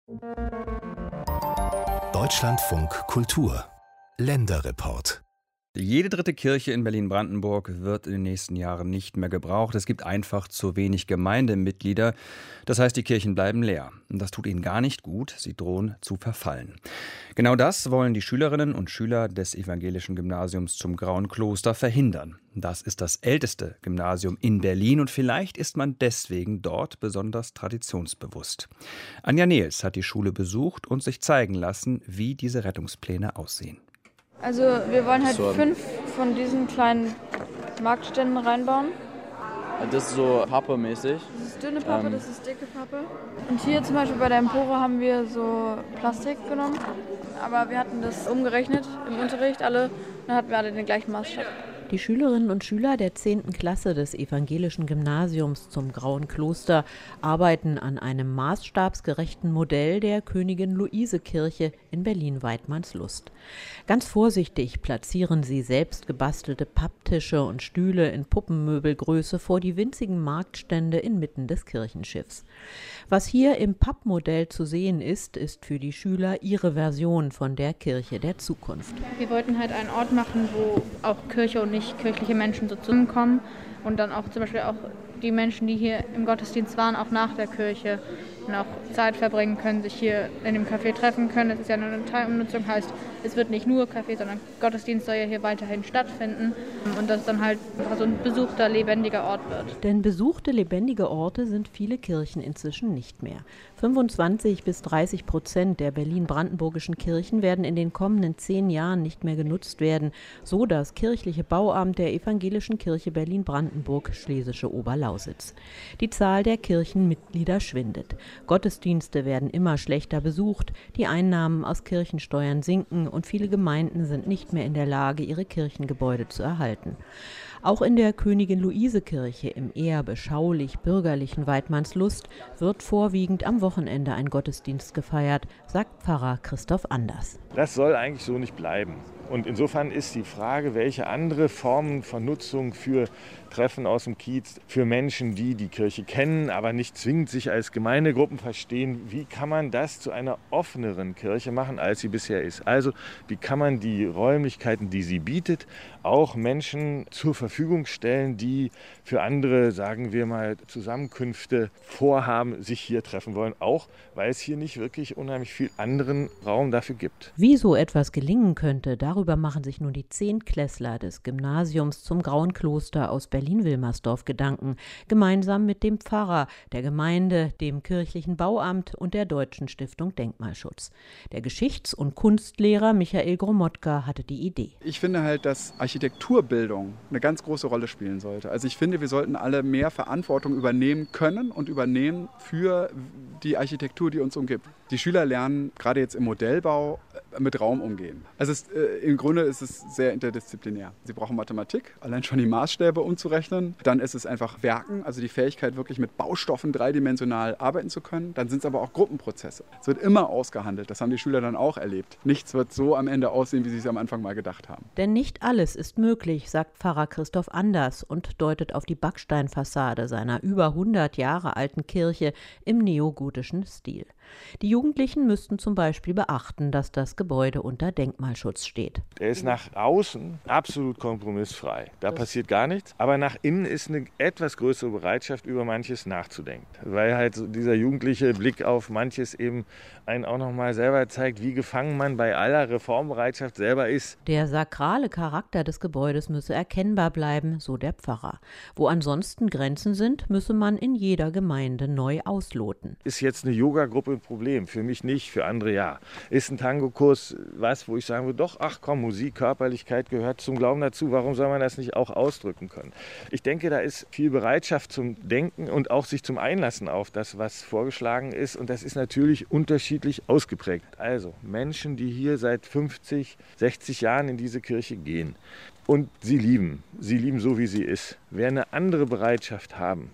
Deutschlandfunk Kultur Länderreport. Jede dritte Kirche in Berlin-Brandenburg wird in den nächsten Jahren nicht mehr gebraucht. Es gibt einfach zu wenig Gemeindemitglieder. Das heißt, die Kirchen bleiben leer. Und das tut ihnen gar nicht gut. Sie drohen zu verfallen. Genau das wollen die Schülerinnen und Schüler des Evangelischen Gymnasiums zum Grauen Kloster verhindern. Das ist das älteste Gymnasium in Berlin und vielleicht ist man deswegen dort besonders traditionsbewusst. Anja Nehls hat die Schule besucht und sich zeigen lassen, wie diese Rettungspläne aussehen. Also wir wollen halt 5 von diesen kleinen Marktständen reinbauen. Das ist so Pappe-mäßig. Das ist dünne Pappe, das ist dicke Pappe. Und hier zum Beispiel bei der Empore haben wir so Plastik genommen. Aber wir hatten das umgerechnet im Unterricht alle. Dann hatten wir alle den gleichen Maßstab. Die Schülerinnen und Schüler der 10. Klasse des Evangelischen Gymnasiums zum Grauen Kloster arbeiten an einem maßstabsgerechten Modell der Königin-Luise-Kirche in Berlin-Waidmannslust. Ganz vorsichtig platzieren sie selbst gebastelte Papptische und Stühle in Puppenmöbelgröße vor die winzigen Marktstände inmitten des Kirchenschiffs. Was hier im Pappmodell zu sehen ist, ist für die Schüler ihre Version von der Kirche der Zukunft. Wir wollten halt einen Ort machen, wo auch Kirche und nicht kirchliche Menschen so zusammenkommen und dann auch zum Beispiel auch die Menschen, die hier im Gottesdienst waren, auch nach der Kirche noch Zeit verbringen können, sich hier in dem Café treffen können. Es ist ja eine Teilumnutzung, heißt, es wird nicht nur Café, sondern Gottesdienst soll ja hier weiterhin stattfinden und dass es dann halt so ein besuchter, lebendiger Ort wird. Denn besuchte, lebendige Orte sind viele Kirchen inzwischen nicht mehr. 25-30% der berlin-brandenburgischen Kirchen werden in den kommenden 10 Jahren nicht mehr genutzt werden, so das kirchliche Bauamt der Evangelischen Kirche Berlin-Brandenburg Schlesische Oberlausitz. Die Zahl der Kirchenmitglieder schwindet. Gottesdienste werden immer schlechter besucht, die Einnahmen aus Kirchensteuern sinken und viele Gemeinden sind nicht mehr in der Lage, ihre Kirchengebäude zu erhalten. Auch in der Königin-Luise-Kirche im eher beschaulich-bürgerlichen Waidmannslust wird vorwiegend am Wochenende ein Gottesdienst gefeiert, sagt Pfarrer Christoph Anders. Das soll eigentlich so nicht bleiben. Und insofern ist die Frage, welche andere Formen von Nutzung für Treffen aus dem Kiez, für Menschen, die die Kirche kennen, aber nicht zwingend sich als Gemeindegruppen verstehen, wie kann man das zu einer offeneren Kirche machen, als sie bisher ist? Also wie kann man die Räumlichkeiten, die sie bietet, auch Menschen zur Verfügung stellen, die für andere, sagen wir mal, Zusammenkünfte vorhaben, sich hier treffen wollen, auch weil es hier nicht wirklich unheimlich viel anderen Raum dafür gibt. Wie so etwas gelingen könnte, darüber machen sich nun die 10 Klässler des Gymnasiums zum Grauen Kloster aus Berlin-Wilmersdorf Gedanken, gemeinsam mit dem Pfarrer, der Gemeinde, dem kirchlichen Bauamt und der Deutschen Stiftung Denkmalschutz. Der Geschichts- und Kunstlehrer Michael Gromotka hatte die Idee. Ich finde halt, dass Architekturbildung eine ganz große Rolle spielen sollte. Also ich finde, wir sollten alle mehr Verantwortung übernehmen können und übernehmen für die Architektur, die uns umgibt. Die Schüler lernen gerade jetzt im Modellbau mit Raum umgehen. Also im Grunde ist es sehr interdisziplinär. Sie brauchen Mathematik, allein schon die Maßstäbe umzurechnen. Dann ist es einfach Werken, also die Fähigkeit, wirklich mit Baustoffen dreidimensional arbeiten zu können. Dann sind es aber auch Gruppenprozesse. Es wird immer ausgehandelt. Das haben die Schüler dann auch erlebt. Nichts wird so am Ende aussehen, wie sie es am Anfang mal gedacht haben. Denn nicht alles ist möglich, sagt Pfarrer Christoph Anders und deutet auf die Backsteinfassade seiner über 100 Jahre alten Kirche im neogotischen Stil. Die Jugendlichen müssten zum Beispiel beachten, dass das Gebäude unter Denkmalschutz steht. Er ist nach außen absolut kompromissfrei. Da passiert gar nichts. Aber nach innen ist eine etwas größere Bereitschaft, über manches nachzudenken. Weil halt so dieser jugendliche Blick auf manches eben einen auch nochmal selber zeigt, wie gefangen man bei aller Reformbereitschaft selber ist. Der sakrale Charakter des Gebäudes müsse erkennbar bleiben, so der Pfarrer. Wo ansonsten Grenzen sind, müsse man in jeder Gemeinde neu ausloten. Ist jetzt eine Yoga-Gruppe ein Problem? Für mich nicht, für andere ja. Ist ein Tango-Kurs was, wo ich sagen würde, doch, ach komm, Musik, Körperlichkeit gehört zum Glauben dazu. Warum soll man das nicht auch ausdrücken können? Ich denke, da ist viel Bereitschaft zum Denken und auch sich zum Einlassen auf das, was vorgeschlagen ist. Und das ist natürlich unterschiedlich ausgeprägt. Also Menschen, die hier seit 50, 60 Jahren in diese Kirche gehen und sie lieben so, wie sie ist. Wer eine andere Bereitschaft haben,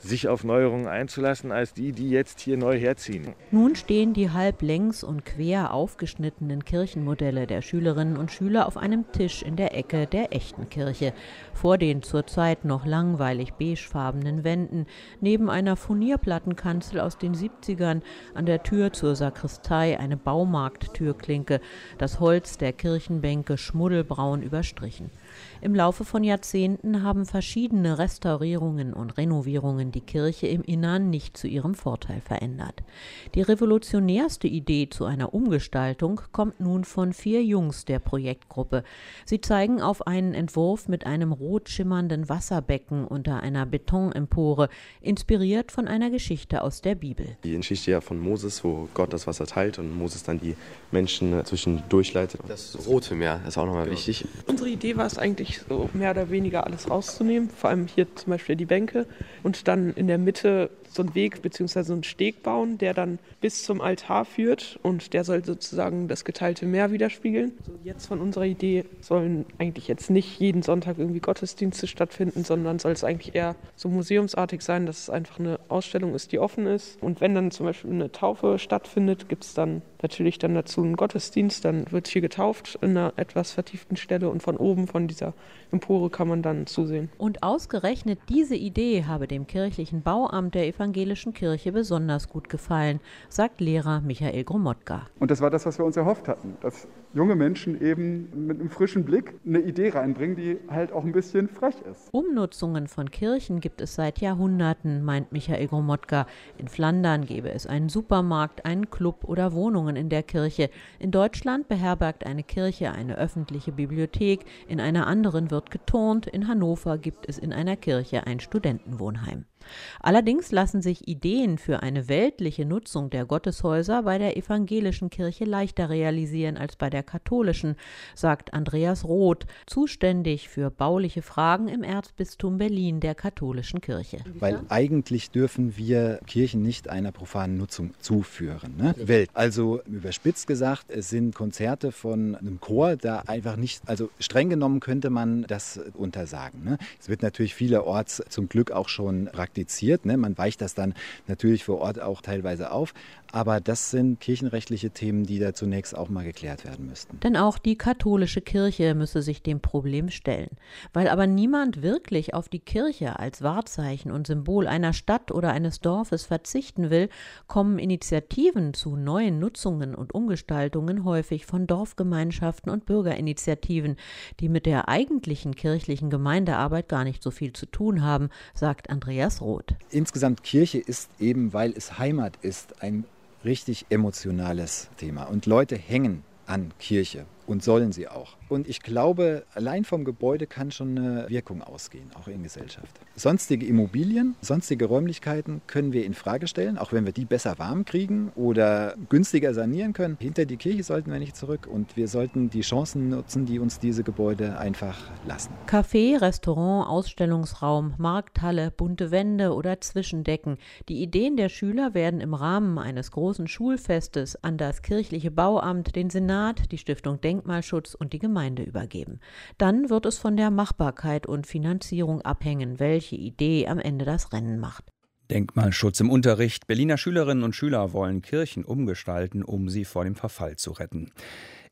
sich auf Neuerungen einzulassen, als die jetzt hier neu herziehen. Nun stehen die halb längs und quer aufgeschnittenen Kirchenmodelle der Schülerinnen und Schüler auf einem Tisch in der Ecke der echten Kirche. Vor den zurzeit noch langweilig beigefarbenen Wänden, neben einer Furnierplattenkanzel aus den 70ern, an der Tür zur Sakristei eine Baumarkttürklinke, das Holz der Kirchenbänke schmuddelbraun überstrichen. Im Laufe von Jahrzehnten haben verschiedene Restaurierungen und Renovierungen die Kirche im Innern nicht zu ihrem Vorteil verändert. Die revolutionärste Idee zu einer Umgestaltung kommt nun von 4 Jungs der Projektgruppe. Sie zeigen auf einen Entwurf mit einem rot schimmernden Wasserbecken unter einer Betonempore, inspiriert von einer Geschichte aus der Bibel. Die Geschichte ja von Moses, wo Gott das Wasser teilt und Moses dann die Menschen zwischendurch leitet. Das Rote Meer ist auch nochmal wichtig. Unsere Idee war es eigentlich, so mehr oder weniger alles rauszunehmen, vor allem hier zum Beispiel die Bänke und dann in der Mitte so einen Weg bzw. so einen Steg bauen, der dann bis zum Altar führt und der soll sozusagen das geteilte Meer widerspiegeln. Also jetzt von unserer Idee sollen eigentlich jetzt nicht jeden Sonntag irgendwie Gottesdienste stattfinden, sondern soll es eigentlich eher so museumsartig sein, dass es einfach eine Ausstellung ist, die offen ist. Und wenn dann zum Beispiel eine Taufe stattfindet, gibt es dann natürlich dann dazu einen Gottesdienst, dann wird hier getauft in einer etwas vertieften Stelle und von oben, von dieser Empore kann man dann zusehen. Und ausgerechnet diese Idee habe dem kirchlichen Bauamt der Evangelischen Kirche besonders gut gefallen, sagt Lehrer Michael Gromotka. Und das war das, was wir uns erhofft hatten, dass junge Menschen eben mit einem frischen Blick eine Idee reinbringen, die halt auch ein bisschen frech ist. Umnutzungen von Kirchen gibt es seit Jahrhunderten, meint Michael Gromotka. In Flandern gäbe es einen Supermarkt, einen Club oder Wohnungen in der Kirche. In Deutschland beherbergt eine Kirche eine öffentliche Bibliothek, in einer anderen wird geturnt, in Hannover gibt es in einer Kirche ein Studentenwohnheim. Allerdings lassen sich Ideen für eine weltliche Nutzung der Gotteshäuser bei der evangelischen Kirche leichter realisieren als bei der katholischen, sagt Andreas Roth, zuständig für bauliche Fragen im Erzbistum Berlin der katholischen Kirche. Weil eigentlich dürfen wir Kirchen nicht einer profanen Nutzung zuführen. Welt. Also überspitzt gesagt, es sind Konzerte von einem Chor, da einfach nicht, also streng genommen könnte man das untersagen. Es wird natürlich vielerorts zum Glück auch schon praktiziert. Man weicht das dann natürlich vor Ort auch teilweise auf. Aber das sind kirchenrechtliche Themen, die da zunächst auch mal geklärt werden müssten. Denn auch die katholische Kirche müsse sich dem Problem stellen. Weil aber niemand wirklich auf die Kirche als Wahrzeichen und Symbol einer Stadt oder eines Dorfes verzichten will, kommen Initiativen zu neuen Nutzungen und Umgestaltungen häufig von Dorfgemeinschaften und Bürgerinitiativen, die mit der eigentlichen kirchlichen Gemeindearbeit gar nicht so viel zu tun haben, sagt Andreas Roth. Insgesamt Kirche ist eben, weil es Heimat ist, ein richtig emotionales Thema. Und Leute hängen an Kirche und sollen sie auch. Und ich glaube, allein vom Gebäude kann schon eine Wirkung ausgehen, auch in Gesellschaft. Sonstige Immobilien, sonstige Räumlichkeiten können wir in Frage stellen, auch wenn wir die besser warm kriegen oder günstiger sanieren können. Hinter die Kirche sollten wir nicht zurück und wir sollten die Chancen nutzen, die uns diese Gebäude einfach lassen. Café, Restaurant, Ausstellungsraum, Markthalle, bunte Wände oder Zwischendecken. Die Ideen der Schüler werden im Rahmen eines großen Schulfestes an das kirchliche Bauamt, den Senat, die Stiftung Denkmalschutz und die Gemeinde übergeben. Dann wird es von der Machbarkeit und Finanzierung abhängen, welche Idee am Ende das Rennen macht. Denkmalschutz im Unterricht. Berliner Schülerinnen und Schüler wollen Kirchen umgestalten, um sie vor dem Verfall zu retten.